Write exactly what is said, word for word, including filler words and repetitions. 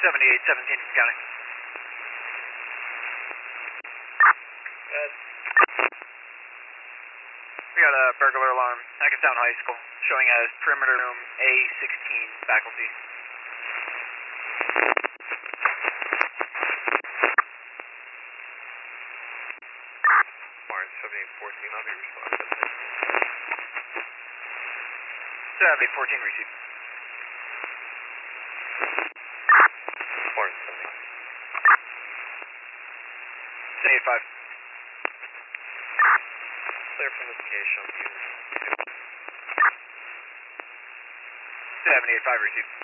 seventy-eight seventeen from county. Good. We got a burglar alarm, Hackettstown High School, showing as perimeter room A sixteen faculty. Barnes seventy-eight fourteen, I'll be responsive. seventy-eight fourteen received. Barnes seventy. seventy-eight five. Clear from this location. seventy-eight five received.